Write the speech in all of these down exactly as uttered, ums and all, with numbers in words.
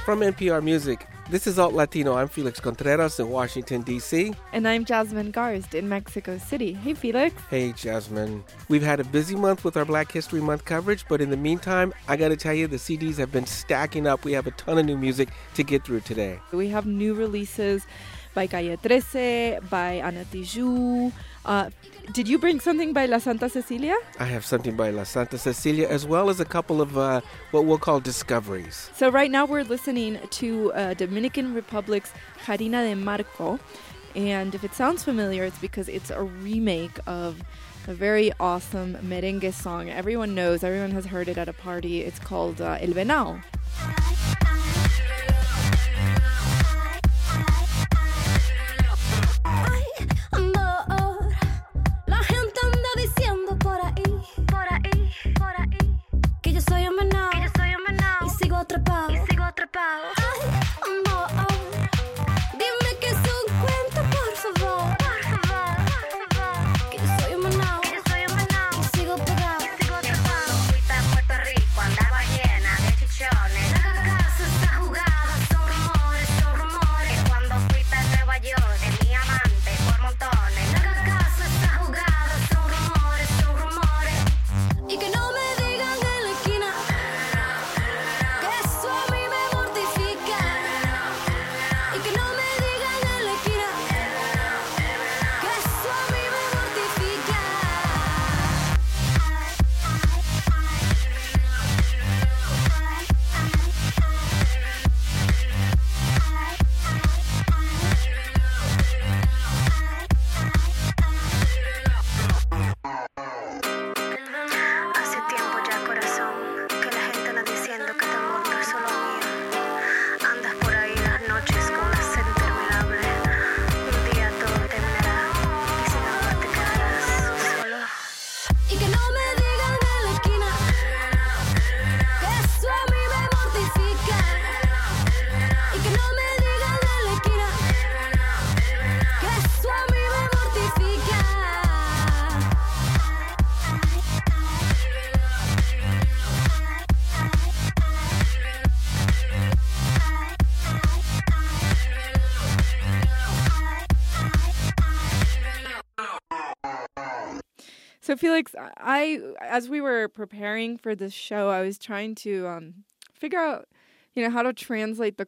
From N P R Music, this is Alt Latino. I'm Felix Contreras in Washington, D C And I'm Jasmine Garst in Mexico City. Hey, Felix. Hey, Jasmine. We've had a busy month with our Black History Month coverage, but in the meantime, I got to tell you, the C Ds have been stacking up. We have a ton of new music to get through today. We have new releases by Calle thirteen, by Ana Tijoux. Uh, did you bring something by La Santa Cecilia? I have something by La Santa Cecilia, as well as a couple of uh, what we'll call discoveries. So right now we're listening to uh, Dominican Republic's Harina de Marco. And if it sounds familiar, it's because it's a remake of a very awesome merengue song. Everyone knows, everyone has heard it at a party. It's called uh, El Venao. So Felix, I, as we were preparing for this show, I was trying to um, figure out, you know, how to translate the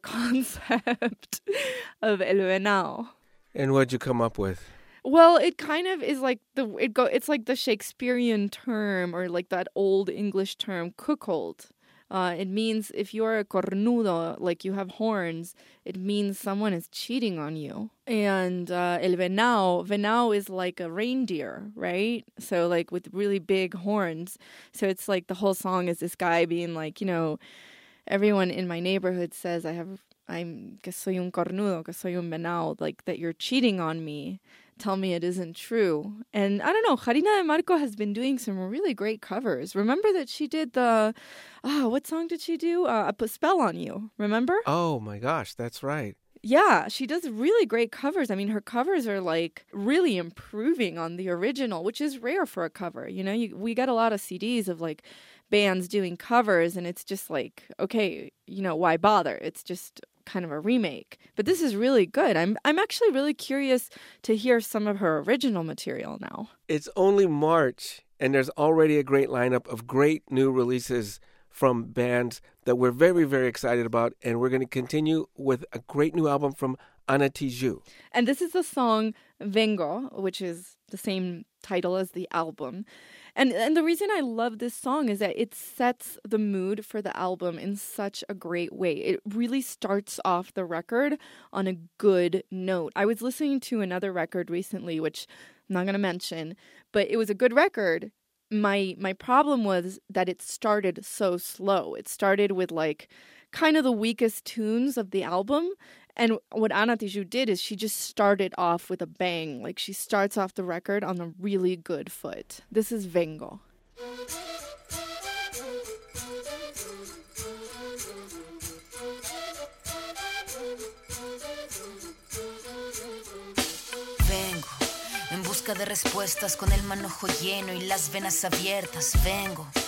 concept of El Venao. And what'd you come up with? Well, it kind of is like the it go. It's like the Shakespearean term, or like that old English term, cuckold. Uh, it means if you're a cornudo, like you have horns, it means someone is cheating on you. And uh, el venao, venao is like a reindeer, right? So like with really big horns. So it's like the whole song is this guy being like, you know, everyone in my neighborhood says I have, I'm, que soy un cornudo, que soy un venao, like that you're cheating on me. Tell me it isn't true. And I don't know, Harina de Marco has been doing some really great covers. Remember that she did the, ah, oh, what song did she do? Uh, I Put Spell on You, remember? Oh my gosh, that's right. Yeah, she does really great covers. I mean, her covers are like really improving on the original, which is rare for a cover. You know, you, we get a lot of C Ds of like bands doing covers, and it's just like, okay, you know, why bother? It's just kind of a remake. But this is really good. I'm I'm actually really curious to hear some of her original material now. It's only March, and there's already a great lineup of great new releases from bands that we're very, very excited about. And we're going to continue with a great new album from Ana Tijoux. And this is the song Vengo, which is the same title as the album. And and the reason I love this song is that it sets the mood for the album in such a great way. It really starts off the record on a good note. I was listening to another record recently, which I'm not going to mention, but it was a good record. My my problem was that it started so slow. It started with like kind of the weakest tunes of the album. And what Ana Tijoux did is she just started off with a bang. Like she starts off the record on a really good foot. This is Vengo. Vengo en busca de respuestas con el manojo lleno y las venas abiertas. Vengo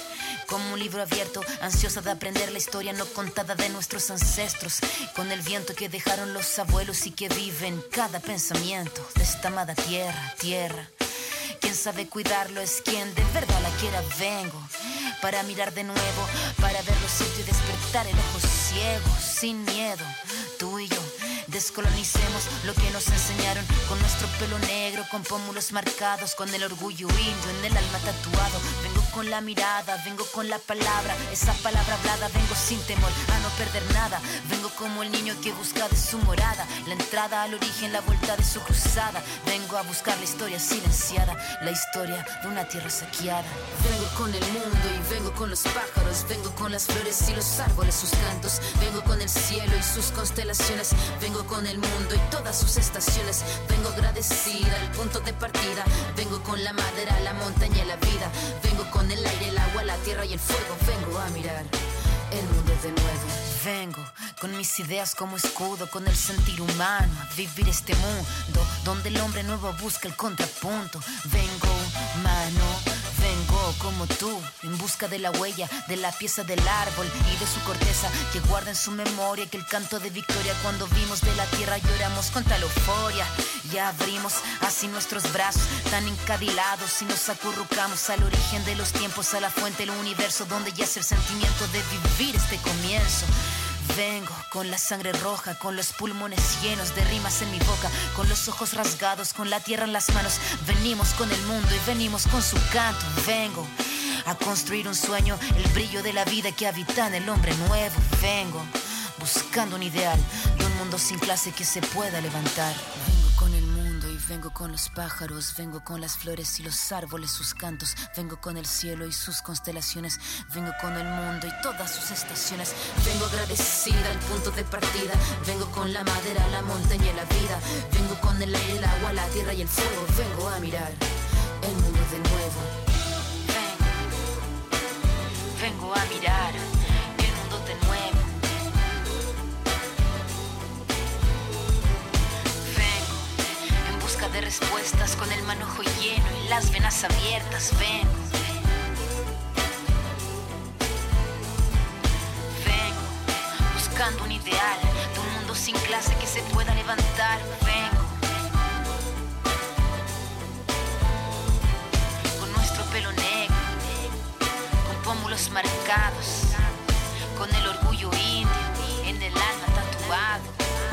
como un libro abierto, ansiosa de aprender la historia no contada de nuestros ancestros, con el viento que dejaron los abuelos y que vive en cada pensamiento de esta amada tierra, tierra. Quien sabe cuidarlo es quien de verdad la quiera. Vengo para mirar de nuevo, para ver lo cierto y despertar el ojo ciego, sin miedo, tú y yo. Descolonicemos lo que nos enseñaron, con nuestro pelo negro, con pómulos marcados, con el orgullo indio en el alma tatuado. Vengo con la mirada, vengo con la palabra, esa palabra hablada. Vengo sin temor a no perder nada. Vengo como el niño que busca de su morada la entrada al origen, la vuelta de su cruzada. Vengo a buscar la historia silenciada, la historia de una tierra saqueada. Vengo con el mundo y vengo con los pájaros, vengo con las flores y los árboles, sus cantos. Vengo con el cielo y sus constelaciones, vengo con el mundo y todas sus estaciones. Vengo agradecida al punto de partida. Vengo con la madera, la montaña y la vida. Vengo con el aire, el agua, la tierra y el fuego. Vengo a mirar el mundo de nuevo. Vengo con mis ideas como escudo, con el sentir humano, a vivir este mundo donde el hombre nuevo busca el contrapunto. Vengo humano, vengo como tú, en busca de la huella, de la pieza del árbol y de su corteza, que guarda en su memoria que el canto de victoria cuando vimos de la tierra lloramos con tal euforia. Ya abrimos así nuestros brazos tan encadilados y nos acurrucamos al origen de los tiempos, a la fuente del universo donde yace el sentimiento de vivir este comienzo. Vengo con la sangre roja, con los pulmones llenos de rimas en mi boca, con los ojos rasgados, con la tierra en las manos. Venimos con el mundo y venimos con su canto. Vengo a construir un sueño, el brillo de la vida que habita en el hombre nuevo. Vengo buscando un ideal de un mundo sin clase que se pueda levantar. Vengo con el mundo y vengo con los pájaros, vengo con las flores y los árboles, sus cantos. Vengo con el cielo y sus constelaciones, vengo con el mundo y todas sus estaciones. Vengo agradecida al punto de partida. Vengo con la madera, la montaña y la vida. Vengo con el aire, el agua, la tierra y el fuego. Vengo a mirar el mundo de nuevo. Vengo, vengo a mirar el mundo de nuevo. De respuestas con el manojo lleno y las venas abiertas. Vengo, vengo buscando un ideal de un mundo sin clase que se pueda levantar. Vengo con nuestro pelo negro, con pómulos marcados, con el orgullo indio en el alma tatuado.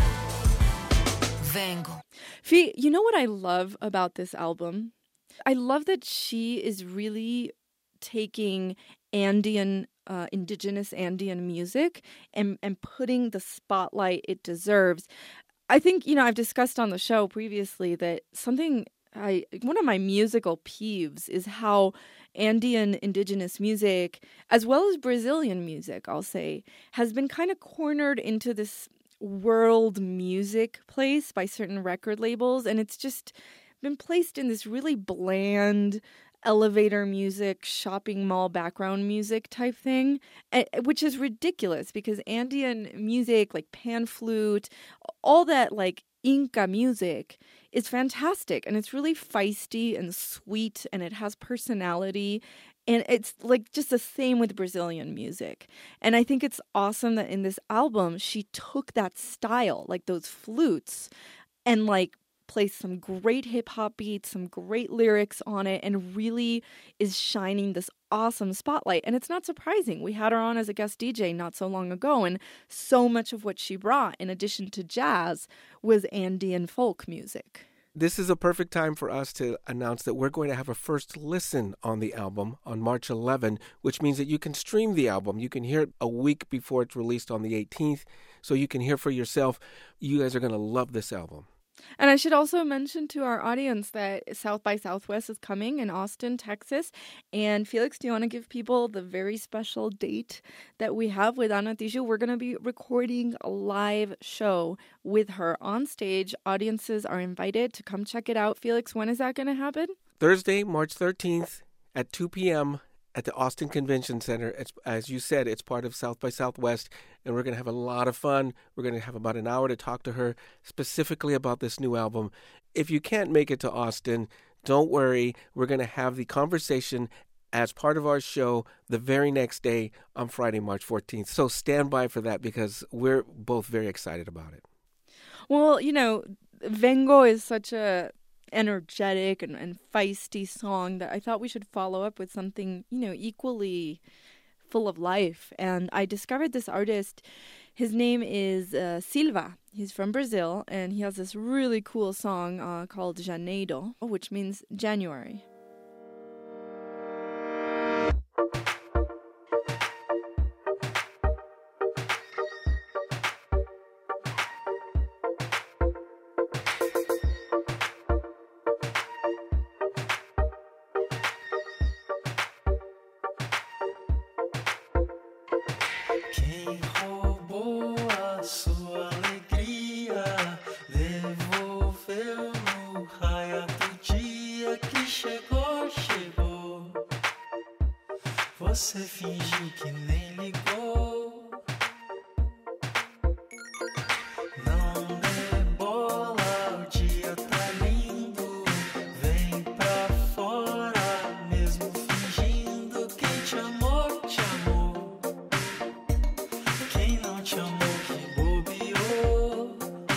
Vengo. Fee, you know what I love about this album? I love that she is really taking Andean, uh, indigenous Andean music and, and putting the spotlight it deserves. I think, you know, I've discussed on the show previously that something I, one of my musical peeves is how Andean indigenous music, as well as Brazilian music, I'll say, has been kind of cornered into this world music place by certain record labels, and it's just been placed in this really bland elevator music, shopping mall background music type thing, which is ridiculous because Andean music, like pan flute, all that like Inca music is fantastic, and it's really feisty and sweet, and it has personality. And it's like just the same with Brazilian music. And I think it's awesome that in this album, she took that style, like those flutes, and like placed some great hip hop beats, some great lyrics on it, and really is shining this awesome spotlight. And it's not surprising. We had her on as a guest D J not so long ago, and so much of what she brought, in addition to jazz, was Andean folk music. This is a perfect time for us to announce that we're going to have a first listen on the album on March eleventh, which means that you can stream the album. You can hear it a week before it's released on the eighteenth, so you can hear for yourself. You guys are going to love this album. And I should also mention to our audience that South by Southwest is coming in Austin, Texas. And Felix, do you want to give people the very special date that we have with Ana Tijoux? We're going to be recording a live show with her on stage. Audiences are invited to come check it out. Felix, when is that going to happen? Thursday, March thirteenth at two p.m. at the Austin Convention Center. It's, as you said, it's part of South by Southwest, and we're going to have a lot of fun. We're going to have about an hour to talk to her specifically about this new album. If you can't make it to Austin, don't worry. We're going to have the conversation as part of our show the very next day on Friday, March fourteenth. So stand by for that because we're both very excited about it. Well, you know, Vengo is such a energetic and, and feisty song that I thought we should follow up with something, you know, equally full of life. And I discovered this artist. His name is uh, Silva. He's from Brazil, and he has this really cool song uh, called Janeiro, which means January. Você fingiu que nem ligou. Não dê bola, o dia tá lindo. Vem pra fora, mesmo fingindo. Quem te amou, te amou. Quem não te amou, que bobeou.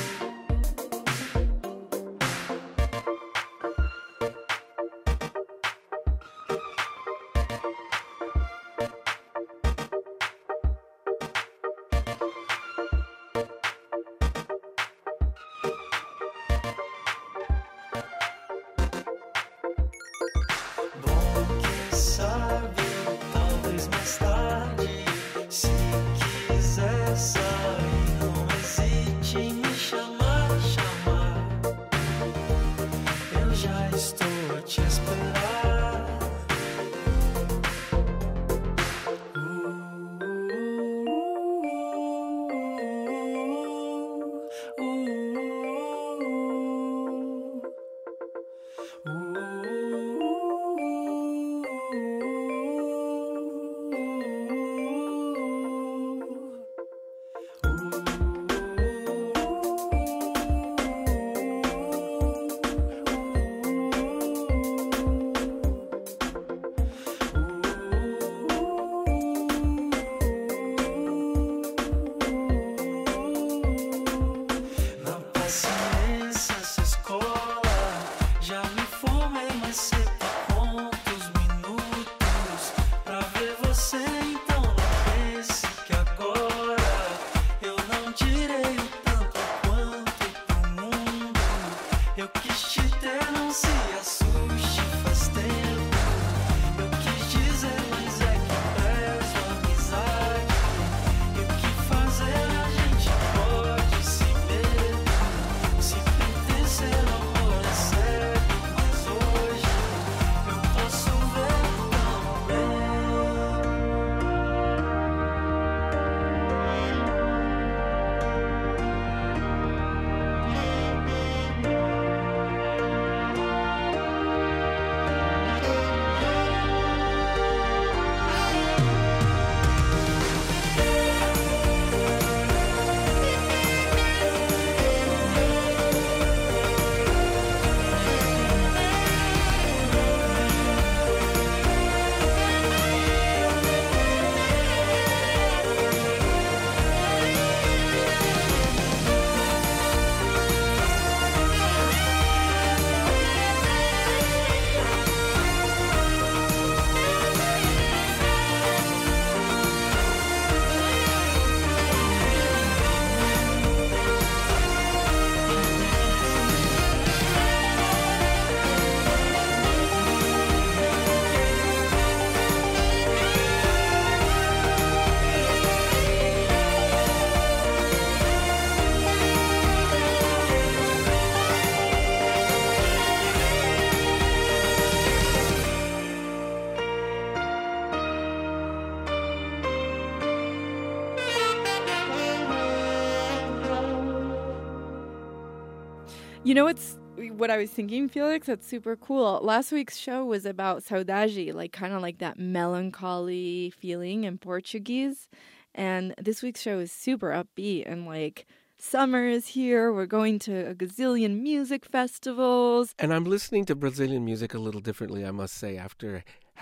You know what's what I was thinking, Felix? That's super cool. Last week's show was about saudade, like kind of like that melancholy feeling in Portuguese. And this week's show is super upbeat and like summer is here. We're going to a gazillion music festivals. And I'm listening to Brazilian music a little differently, I must say, after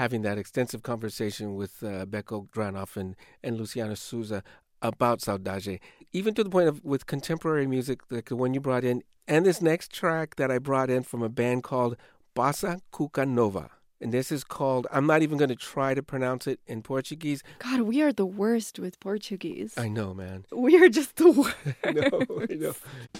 having that extensive conversation with uh, Beko Granoff and, and Luciano Souza about Saudade, even to the point of with contemporary music, like the one you brought in, and this next track that I brought in from a band called Bossa Cuca Nova. And this is called, I'm not even going to try to pronounce it in Portuguese. God, we are the worst with Portuguese. I know, man. We are just the worst. I know, I know.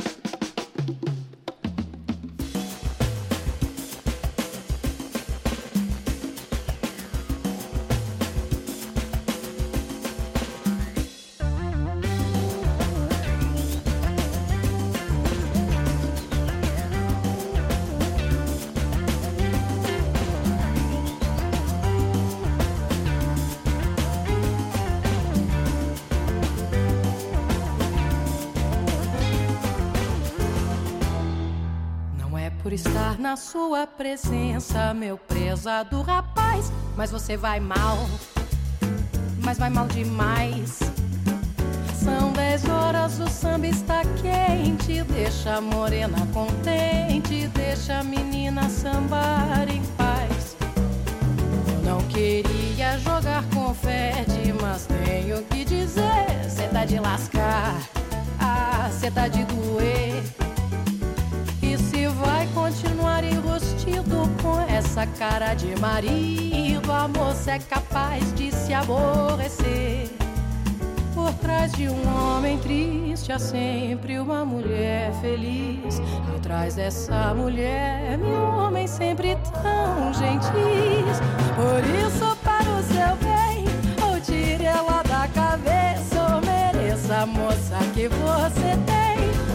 Por estar na sua presença, meu prezado rapaz, mas você vai mal, mas vai mal demais. São dez horas, o samba está quente, deixa a morena contente, deixa a menina sambar em paz. Eu não queria jogar confete, mas tenho que dizer, cê tá de lascar, ah, cê tá de doer. E se vai continuar enrostido com essa cara de marido, a moça é capaz de se aborrecer. Por trás de um homem triste há sempre uma mulher feliz. Atrás dessa mulher, meu homem sempre tão gentis. Por isso, para o seu bem, ou tire ela da cabeça, ou mereça a moça que você tem.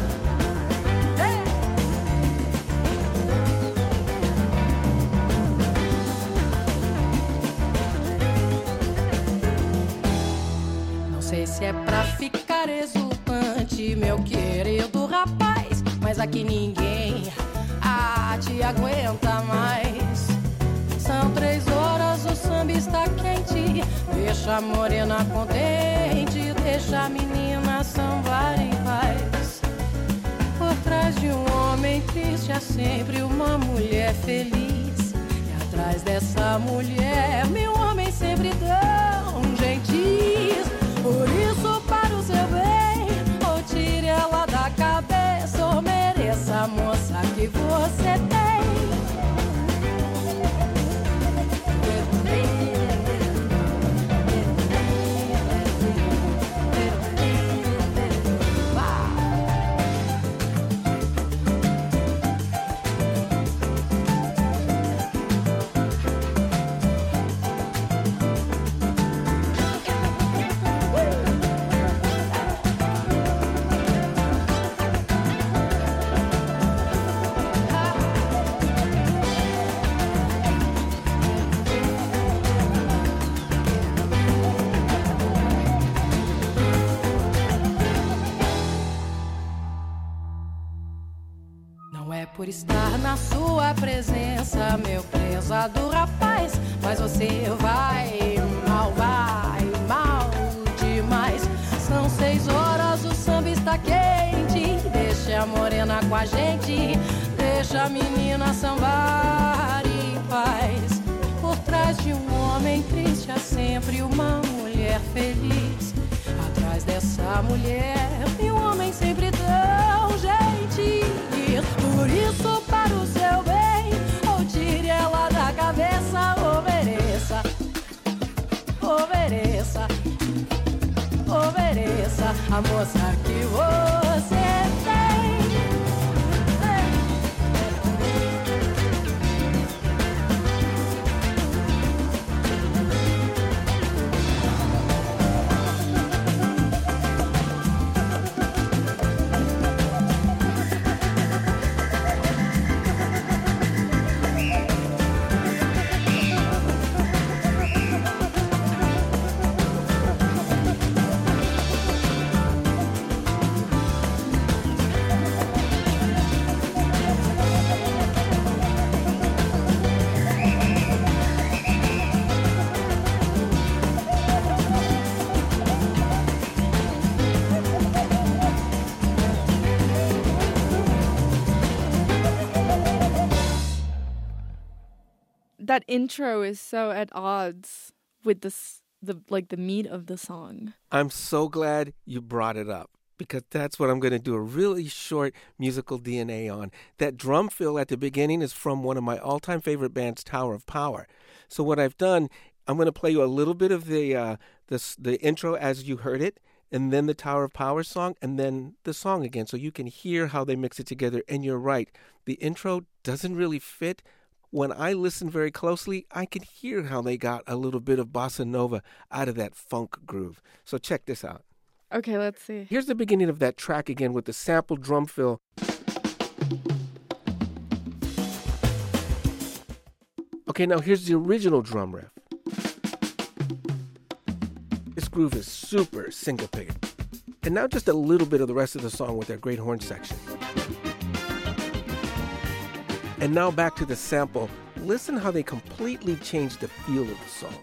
Não sei se é pra ficar exultante, meu querido rapaz, mas aqui ninguém ah, te aguenta mais. São três horas, o samba está quente, deixa a morena contente, deixa a menina sambar em paz. Por trás de um homem triste há sempre uma mulher feliz. E atrás dessa mulher, meu homem sempre tão gentis. Por isso, para o seu bem, ou tire ela da cabeça, ou mereça a moça que você tem. Por estar na sua presença, meu prezado rapaz, mas você vai mal, vai mal demais. São seis horas, o samba está quente, deixa a morena com a gente, deixa a menina sambar em paz. Por trás de um homem triste há sempre uma mulher feliz. Atrás dessa mulher, um homem sempre tão gentil. Por isso, para o seu bem, ou tire ela da cabeça, obedeça, obedeça, obedeça a moça que você tem. that intro is so at odds with the the like the meat of the song. I'm so glad you brought it up, because that's what I'm going to do a really short musical D N A on. That drum fill at the beginning is from one of my all-time favorite bands, Tower of Power. So what I've done, I'm going to play you a little bit of the uh, the, the intro as you heard it, and then the Tower of Power song, and then the song again, so you can hear how they mix it together. And you're right, the intro doesn't really fit. When I listen very closely, I can hear how they got a little bit of bossa nova out of that funk groove. So check this out. Okay, let's see. Here's the beginning of that track again with the sample drum fill. Okay, now here's the original drum riff. This groove is super syncopated. And now just a little bit of the rest of the song with their great horn section. And now back to the sample. Listen how they completely changed the feel of the song.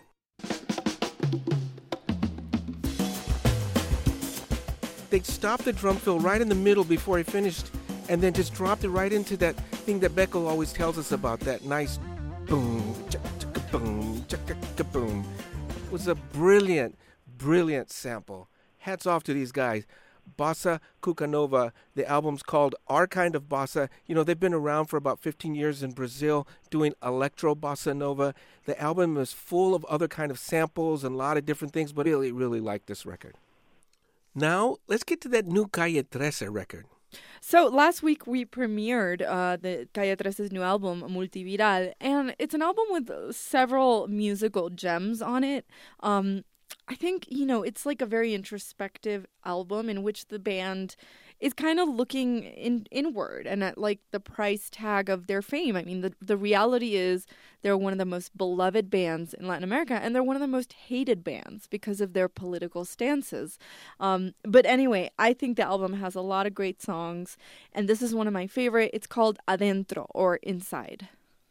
They stopped the drum fill right in the middle before he finished, and then just dropped it right into that thing that Beckel always tells us about, that nice boom, chaka boom, chaka boom. It was a brilliant, brilliant sample. Hats off to these guys. Bossa Cuca Nova, the album's called Our Kind of Bossa. You know, they've been around for about fifteen years in Brazil doing electro bossa nova. The album is full of other kind of samples and a lot of different things, but I really, really like this record. Now, let's get to that new Calle thirteen record. So last week we premiered uh, the Calle thirteen's new album, Multiviral, and it's an album with several musical gems on it. Um, I think, you know, it's like a very introspective album in which the band is kind of looking in, inward and at like the price tag of their fame. I mean, the, the reality is they're one of the most beloved bands in Latin America, and they're one of the most hated bands because of their political stances. Um, but anyway, I think the album has a lot of great songs, and this is one of my favorite. It's called Adentro, or Inside.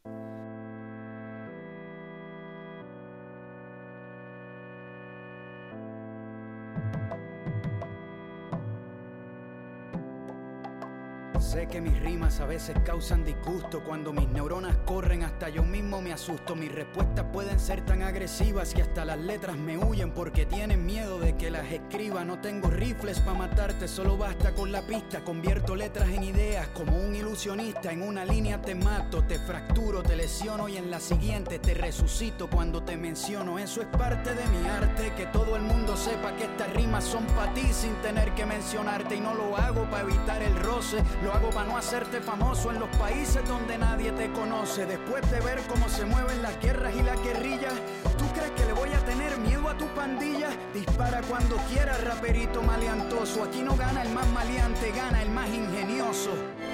Sé que mis rimas a veces causan disgusto. Cuando mis neuronas corren hasta yo mismo me asusto. Mis respuestas pueden ser tan agresivas que hasta las letras me huyen porque tienen miedo de que las escriba. No tengo rifles para matarte, solo basta con la pista. Convierto letras en ideas como un ilusionista. En una línea te mato, te fracturo, te lesiono y en la siguiente te resucito cuando te menciono. Eso es parte de mi arte, que todo el mundo sepa que estas rimas son para ti sin tener que mencionarte. Y no lo hago para evitar el roce, lo hago para no hacerte famoso en los países donde nadie te conoce. Después de ver cómo se mueven las guerras y la guerrilla, ¿tú crees que le voy a tener miedo a tu pandilla? Dispara cuando quieras, raperito maleantoso. Aquí no gana el más maleante, gana el más ingenioso.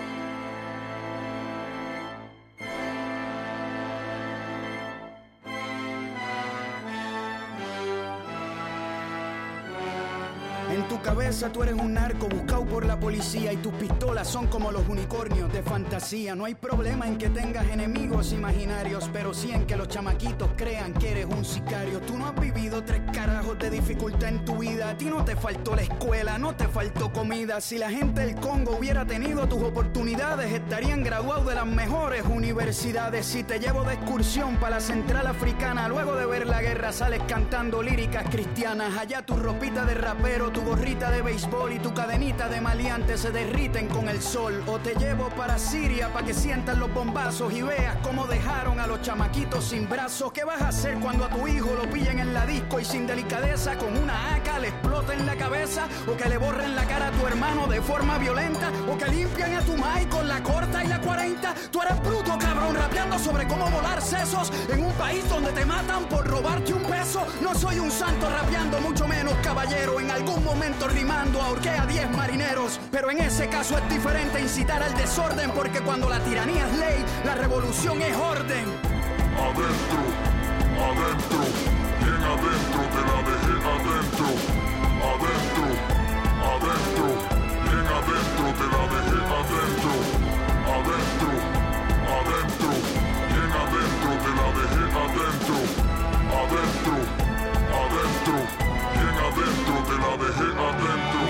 En tu cabeza tú eres un narco buscado por la policía y tus pistolas son como los unicornios de fantasía. No hay problema en que tengas enemigos imaginarios, pero sí en que los chamaquitos crean que eres un sicario. Tú no has vivido tres carajos de dificultad en tu vida. A ti no te faltó la escuela, no te faltó comida. Si la gente del Congo hubiera tenido tus oportunidades, estarían graduados de las mejores universidades. Si te llevo de excursión para la central africana, luego de ver la guerra sales cantando líricas cristianas. Allá tu ropita de rapero, tu gorrita de béisbol y tu cadenita de maleante se derriten con el sol. O te llevo para Siria para que sientas los bombazos y veas cómo dejaron a los chamaquitos sin brazos. ¿Qué vas a hacer cuando a tu hijo lo pillen en la disco y sin delicadeza con una A K le exploten la cabeza? O que le borren la cara a tu hermano de forma violenta, o que limpian a tu mai con la corta y la cuarenta. Tú eres bruto, cabrón, rapeando sobre cómo volar sesos en un país donde te matan por robarte un peso. No soy un santo rapeando, mucho menos caballero. En algún momento rimando ahorqué a diez marineros, pero en ese caso es diferente incitar al desorden, porque cuando la tiranía es ley, la revolución es orden. Adentro, adentro, bien adentro, te la dejé adentro. Adentro, adentro, bien adentro, te la dejé adentro. Adentro, adentro, bien adentro, te la dejé adentro. Adentro, adentro, bien adentro, te la dejé adentro. ¿Me quieres tirar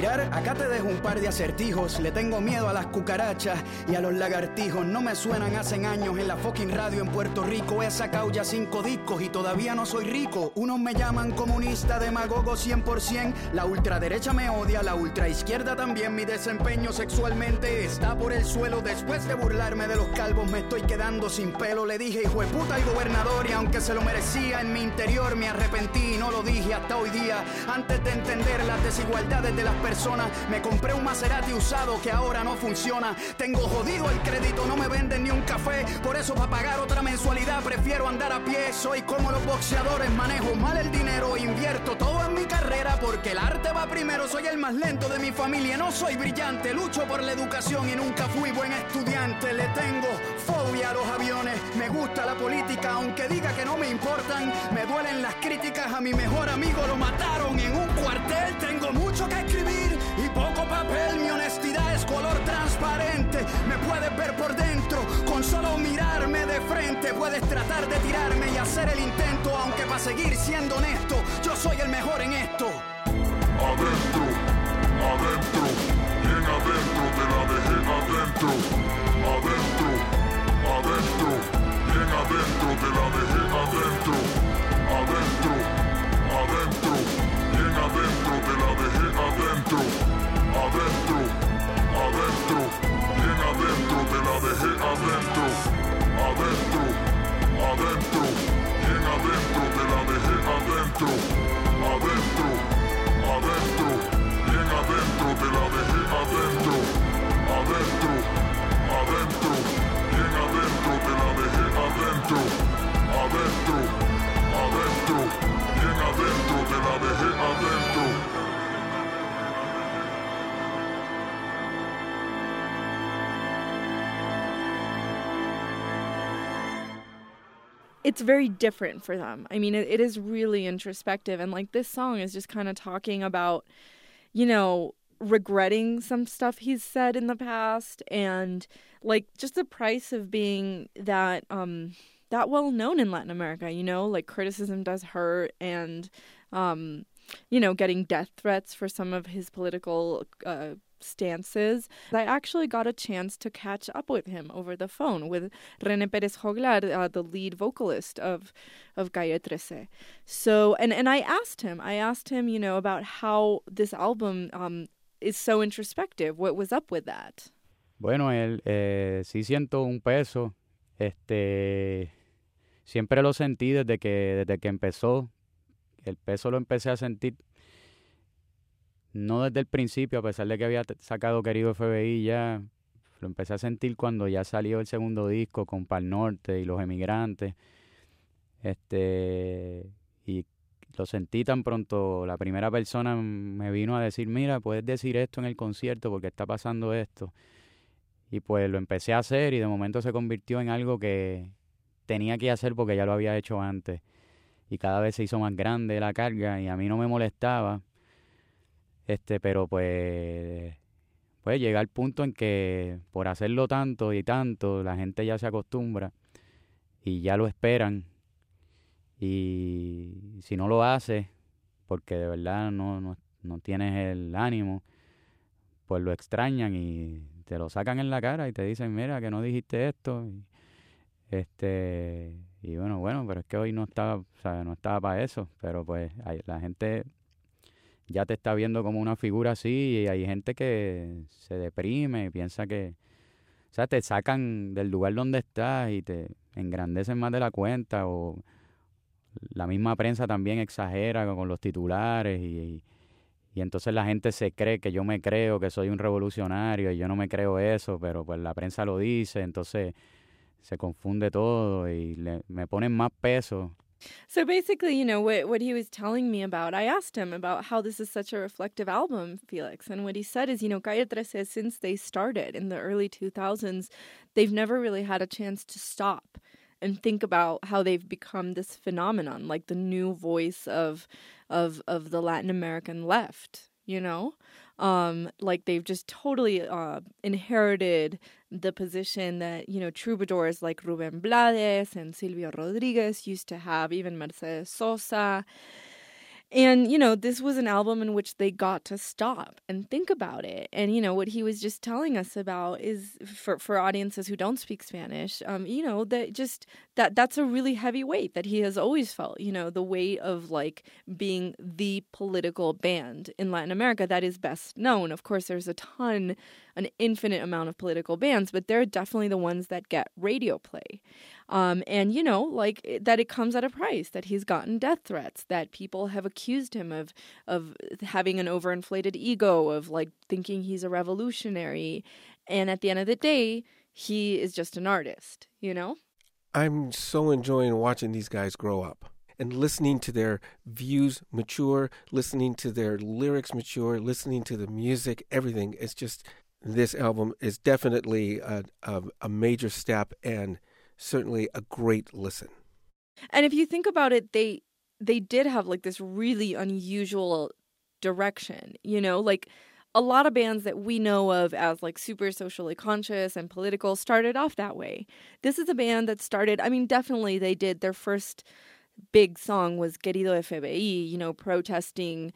mirar, acá te dejo un par de acertijos. Le tengo miedo a las cucarachas y a los lagartijos. No me suenan hacen años en la fucking radio en Puerto Rico. He sacado ya cinco discos y todavía no soy rico. Unos me llaman comunista, demagogo cien por ciento. La ultraderecha me odia, la ultraizquierda también. Mi desempeño sexualmente está por el suelo. Después de burlarme de los calvos me estoy quedando sin pelo. Le dije hijo de puta al gobernador y aunque se lo merecía, en mi interior me arrepentí y no lo dije hasta hoy día. Antes de entender las desigualdades de las personas, me compré un Maserati usado que ahora no funciona. Tengo jodido el crédito, no me venden ni un café. Por eso para pagar otra mensualidad prefiero andar a pie. Soy como los boxeadores, manejo mal el dinero. Invierto todo en mi carrera porque el arte va primero. Soy el más lento de mi familia, no soy brillante. Lucho por la educación y nunca fui buen estudiante. Le tengo fobia a los aviones. Me gusta la política aunque diga que no me importan. Me duelen las críticas, a mi mejor amigo lo mataron en un cuartel. Tengo mucho que escribir y poco papel. Mi honestidad es color transparente. Me puedes ver por dentro con solo mirarme de frente. Puedes tratar de tirarme y hacer el intento, aunque para seguir siendo honesto yo soy el mejor en esto. Adentro, adentro, bien adentro, te la dejé adentro. Adentro, adentro, bien adentro, te la dejé adentro. Adentro, adentro, bien adentro, te la dejé adentro. Adentro, adentro, bien adentro, te la dejé adentro. Adentro, adentro, bien adentro, te la dejé adentro. Adentro, adentro, bien adentro, te la dejé adentro. Adentro, adentro, bien adentro, te la dejé adentro. Adentro, adentro, bien adentro, te la dejé adentro. It's very different for them. I mean, it, it is really introspective. And like this song is just kind of talking about, you know, regretting some stuff he's said in the past and like just the price of being that um that well known in Latin America, you know, like criticism does hurt and um you know, getting death threats for some of his political uh stances. I actually got a chance to catch up with him over the phone with René Pérez Joglar, uh, the lead vocalist of of Calle trece. So, and, and I asked him, I asked him, you know, about how this album um, is so introspective. What was up with that? Bueno, él, eh, sí siento un peso. Este, siempre lo sentí desde que, desde que empezó. El peso lo empecé a sentir no desde el principio, a pesar de que había sacado Querido F B I ya, lo empecé a sentir cuando ya salió el segundo disco con Pal Norte y Los Emigrantes. Este, y lo sentí tan pronto, la primera persona me vino a decir, mira, puedes decir esto en el concierto porque está pasando esto. Y pues lo empecé a hacer y de momento se convirtió en algo que tenía que hacer porque ya lo había hecho antes. Y cada vez se hizo más grande la carga y a mí no me molestaba. Este, pero pues, pues llega el punto en que por hacerlo tanto y tanto, la gente ya se acostumbra y ya lo esperan. Y si no lo haces, porque de verdad no, no, no tienes el ánimo, pues lo extrañan y te lo sacan en la cara y te dicen, mira, que no dijiste esto. Y, este, y bueno, bueno, pero es que hoy no estaba, o sea, no estaba para eso. Pero pues hay, la gente ya te está viendo como una figura así y hay gente que se deprime y piensa que, o sea, te sacan del lugar donde estás y te engrandecen más de la cuenta o la misma prensa también exagera con los titulares y, y, y entonces la gente se cree que yo me creo que soy un revolucionario y yo no me creo eso, pero pues la prensa lo dice, entonces se confunde todo y le, me ponen más peso. So basically, you know, what what he was telling me about, I asked him about how this is such a reflective album, Felix. And what he said is, you know, Calle trece, since they started in the early two thousands, they've never really had a chance to stop and think about how they've become this phenomenon, like the new voice of of of the Latin American left, you know? Um, like they've just totally uh, inherited the position that, you know, troubadours like Rubén Blades and Silvio Rodríguez used to have, even Mercedes Sosa. And, you know, this was an album in which they got to stop and think about it. And, you know, what he was just telling us about is, for, for audiences who don't speak Spanish, um, you know, that just, that that's a really heavy weight that he has always felt, you know, the weight of, like, being the political band in Latin America that is best known. Of course, there's a ton, an infinite amount of political bands, but they're definitely the ones that get radio play. Um, and, you know, like, that it comes at a price, that he's gotten death threats, that people have accused him of of having an overinflated ego, of, like, thinking he's a revolutionary. And at the end of the day, he is just an artist, you know? I'm so enjoying watching these guys grow up and listening to their views mature, listening to their lyrics mature, listening to the music, everything. It's just, this album is definitely a, a, a major step and certainly a great listen. And if you think about it, they they did have, like, this really unusual direction, you know? Like, a lot of bands that we know of as, like, super socially conscious and political started off that way. This is a band that started, I mean, definitely they did, their first big song was Querido F B I, you know, protesting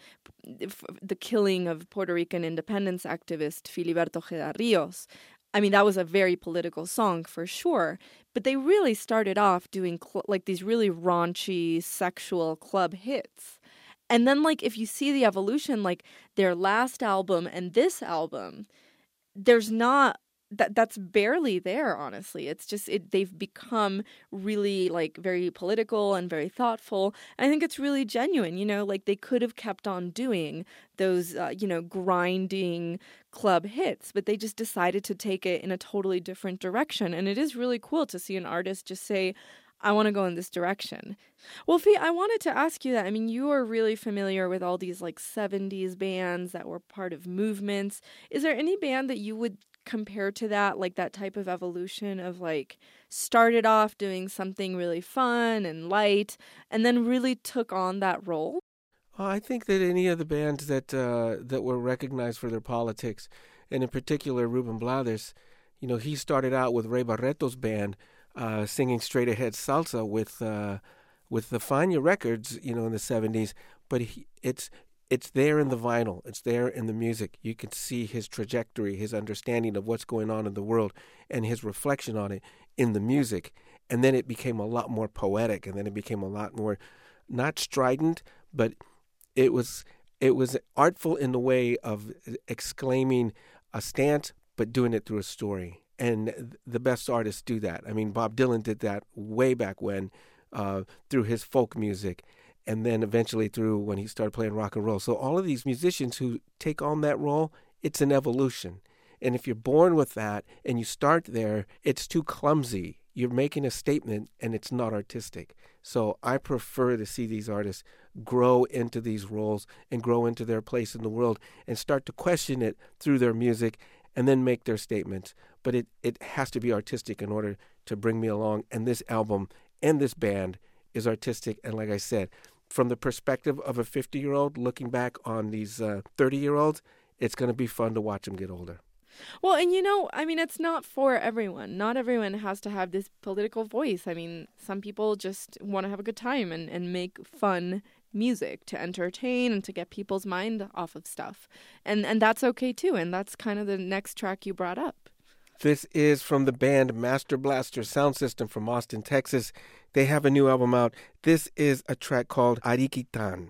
the killing of Puerto Rican independence activist Filiberto Ojeda Ríos. I mean, that was a very political song for sure, but they really started off doing cl- like these really raunchy sexual club hits. And then, like, if you see the evolution, like their last album and this album, there's not, that that's barely there, honestly. It's just, it, they've become really, like, very political and very thoughtful. I think it's really genuine, you know, like, they could have kept on doing those, uh, you know, grinding club hits, but they just decided to take it in a totally different direction. And it is really cool to see an artist just say, I want to go in this direction. Well, Fee, I wanted to ask you that. I mean, you are really familiar with all these, like, seventies bands that were part of movements. Is there any band that you would compare to that, like that type of evolution of, like, started off doing something really fun and light and then really took on that role? Well, I think that any of the bands that uh, that were recognized for their politics, and in particular Ruben Blades, you know, he started out with Ray Barreto's band uh, singing straight ahead salsa with uh, with the Fania Records, you know, in the seventies. But he, it's it's there in the vinyl, it's there in the music. You can see his trajectory, his understanding of what's going on in the world, and his reflection on it in the music. And then it became a lot more poetic, and then it became a lot more, not strident, but it was it was artful in the way of exclaiming a stance, but doing it through a story. And the best artists do that. I mean, Bob Dylan did that way back when, uh, through his folk music, and then eventually through when he started playing rock and roll. So all of these musicians who take on that role, it's an evolution. And if you're born with that and you start there, it's too clumsy. You're making a statement and it's not artistic. So I prefer to see these artists grow into these roles and grow into their place in the world and start to question it through their music and then make their statements. But it, it has to be artistic in order to bring me along. And this album and this band is artistic. And like I said, from the perspective of a fifty-year-old looking back on these uh, thirty-year-olds, it's going to be fun to watch them get older. Well, and you know, I mean, it's not for everyone. Not everyone has to have this political voice. I mean, some people just want to have a good time and, and make fun music to entertain and to get people's mind off of stuff. And and that's okay too. And that's kind of the next track you brought up. This is from the band Master Blaster Sound System from Austin, Texas. They have a new album out. This is a track called Ariquitan.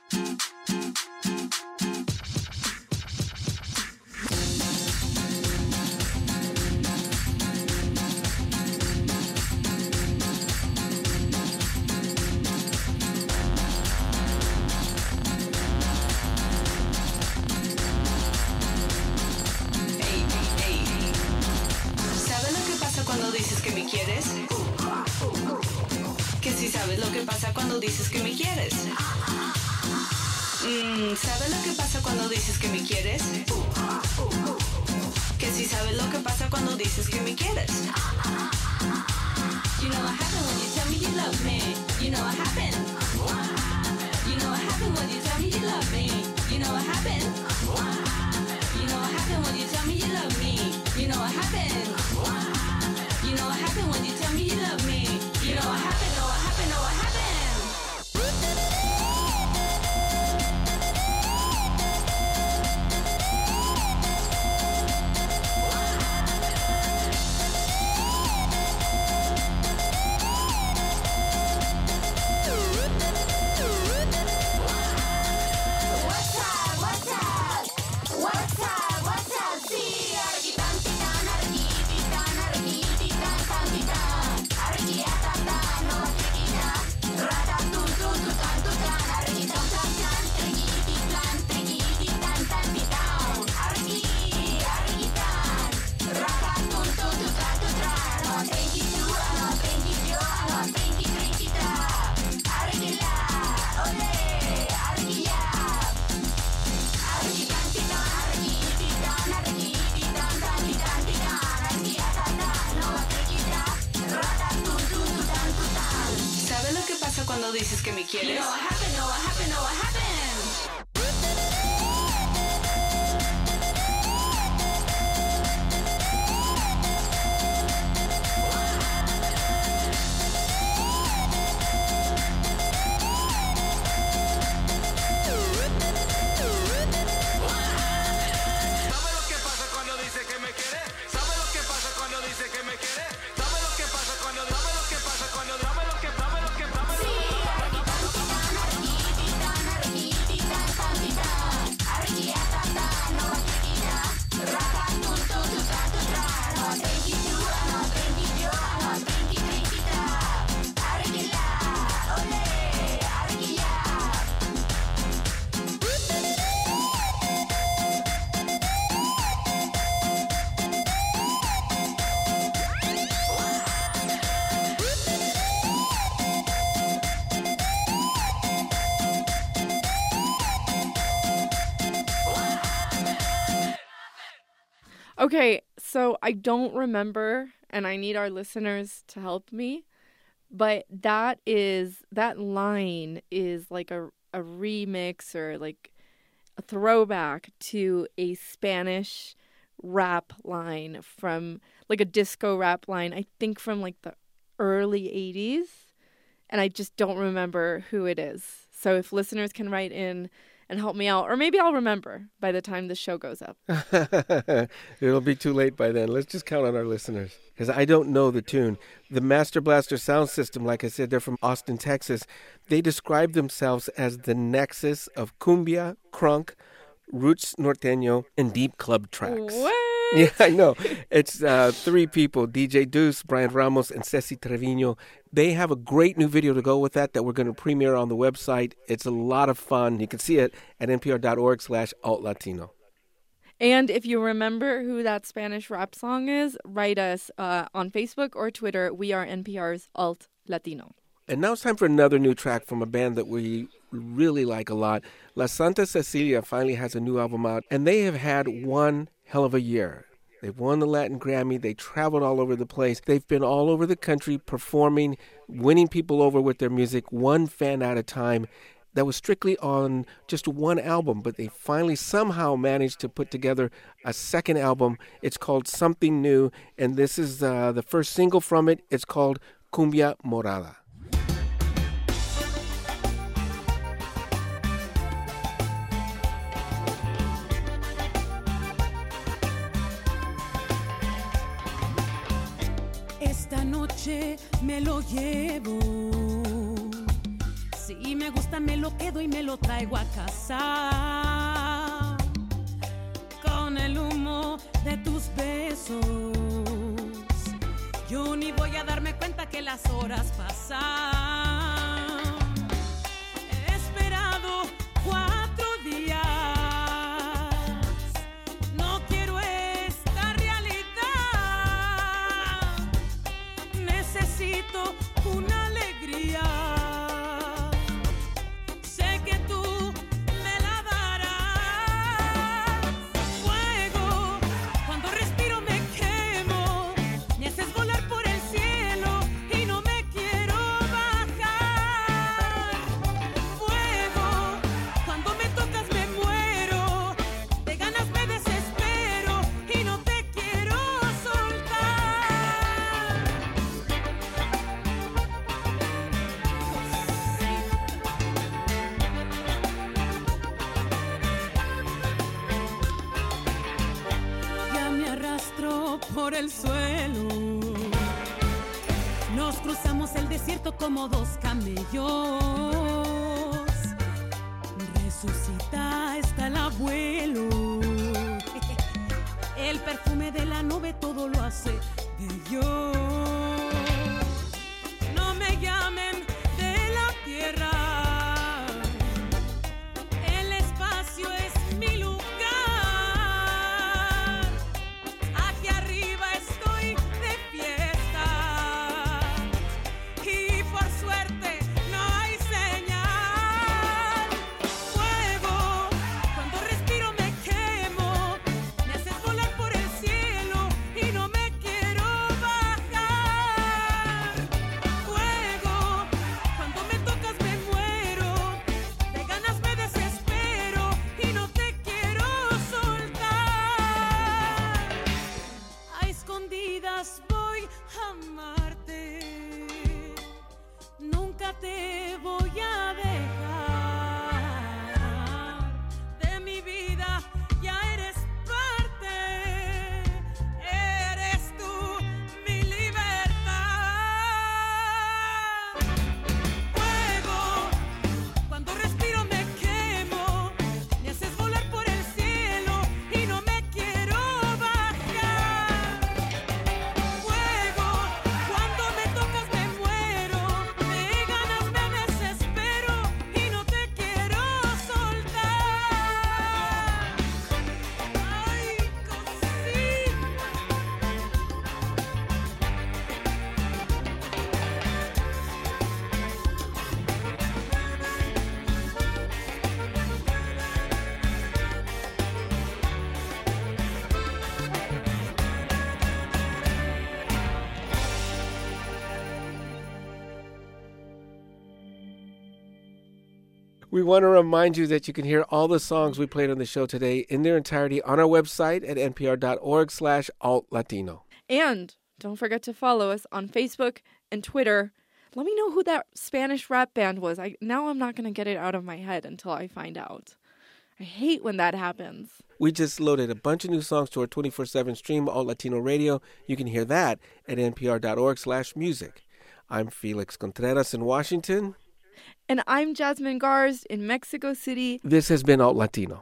Dices que me quieres. Mm, ¿sabes lo que pasa cuando dices que me quieres? Que si sabes lo que pasa cuando dices que me quieres. You know what happened when you tell me you love me. You know what happened. You know what happened when you tell me you love me. You know what happened. You know what happened when you tell me you love me. You know what happened. You know what happened when you tell me you love me. You know what happened. Know what happened. Know what happened. cuando dices que me quieres? You know what happened, know what happened, know what happened. Okay, so I don't remember, and I need our listeners to help me, but that is, that line is like a, a remix or like a throwback to a Spanish rap line from, like a disco rap line, I think from like the early eighties, and I just don't remember who it is. So if listeners can write in and help me out, or maybe I'll remember by the time the show goes up. It'll be too late by then. Let's just count on our listeners, because I don't know the tune. The Master Blaster sound system, like I said, they're from Austin, Texas. They describe themselves as the nexus of cumbia, crunk, roots norteño, and deep club tracks. What? Yeah, I know. It's uh, three people, D J Deuce, Brian Ramos, and Ceci Trevino. They have a great new video to go with that that we're going to premiere on the website. It's a lot of fun. You can see it at npr.org slash alt Latino. And if you remember who that Spanish rap song is, write us uh, on Facebook or Twitter. We are N P R's Alt Latino. And now it's time for another new track from a band that we really like a lot. La Santa Cecilia finally has a new album out, and they have had one hell of a year. They've won the Latin Grammy. They traveled all over the place. They've been all over the country performing, winning people over with their music, one fan at a time. That was strictly on just one album, but they finally somehow managed to put together a second album. It's called Something New, and this is uh, the first single from it. It's called Cumbia Morada. Esta noche me lo llevo. Si me gusta me lo quedo y me lo traigo a casa. Con el humo de tus besos. Yo ni voy a darme cuenta que las horas pasan. He esperado cuatro días. No quiero esta realidad. Necesito una alegría. Sé que tú me la darás. Fuego, cuando respiro me quemo. Me haces volar por el cielo y no me quiero bajar. Fuego, cuando me tocas me muero. De ganas me desespero y no te quiero soltar. Ya me arrastro por el suelo. Nos cruzamos el desierto como dos camellos. Resucita hasta el abuelo. El perfume de la nube todo lo hace bello. No me llamen de la tierra. El espacio es mi lugar. Aquí arriba estoy de fiesta. Y por suerte no hay señal. Fuego, cuando respiro me quemo. Me haces volar por el cielo y no me quiero bajar. We want to remind you that you can hear all the songs we played on the show today in their entirety on our website at npr.org slash alt-Latino. And don't forget to follow us on Facebook and Twitter. Let me know who that Spanish rap band was. I Now I'm not going to get it out of my head until I find out. I hate when that happens. We just loaded a bunch of new songs to our twenty-four seven stream, Alt Latino Radio. You can hear that at npr.org slash music. I'm Felix Contreras in Washington. And I'm Jasmine Garst in Mexico City. This has been Alt Latino.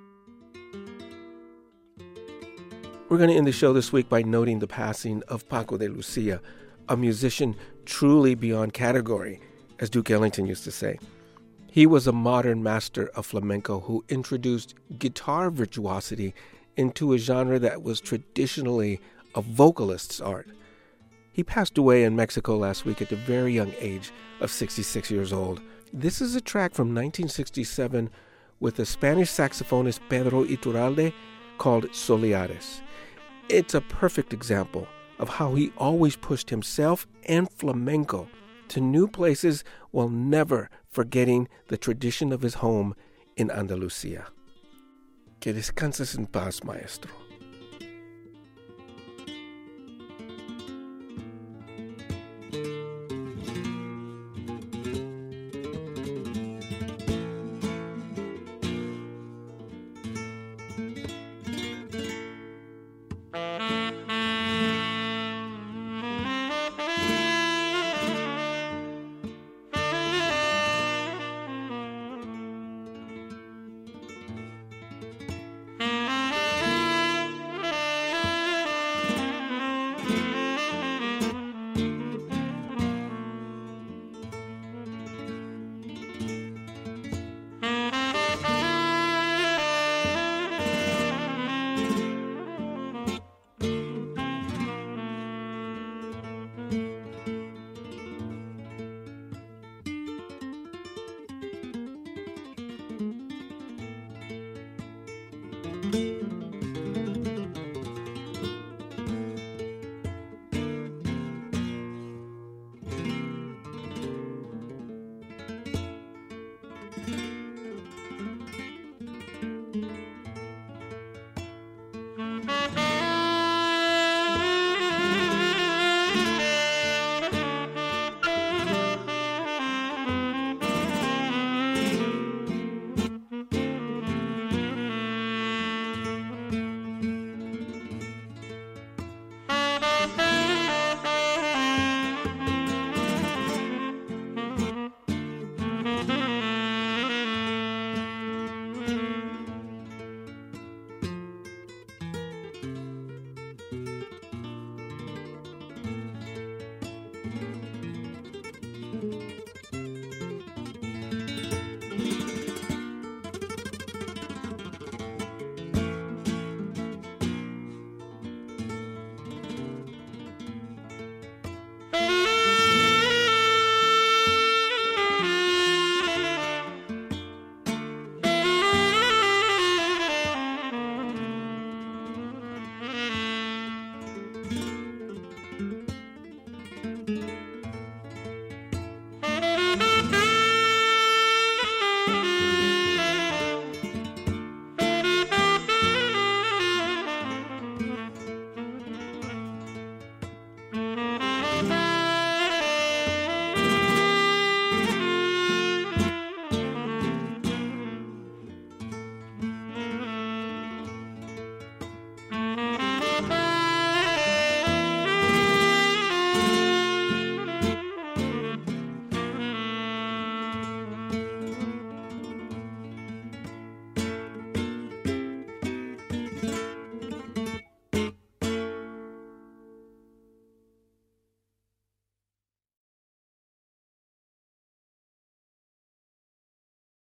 We're going to end the show this week by noting the passing of Paco de Lucia, a musician truly beyond category, as Duke Ellington used to say. He was a modern master of flamenco who introduced guitar virtuosity into a genre that was traditionally a vocalist's art. He passed away in Mexico last week at the very young age of sixty-six years old. This is a track from nineteen sixty-seven with the Spanish saxophonist Pedro Iturralde called Soleares. It's a perfect example of how he always pushed himself and flamenco to new places while never forgetting the tradition of his home in Andalusia. Que descanses en paz, maestro.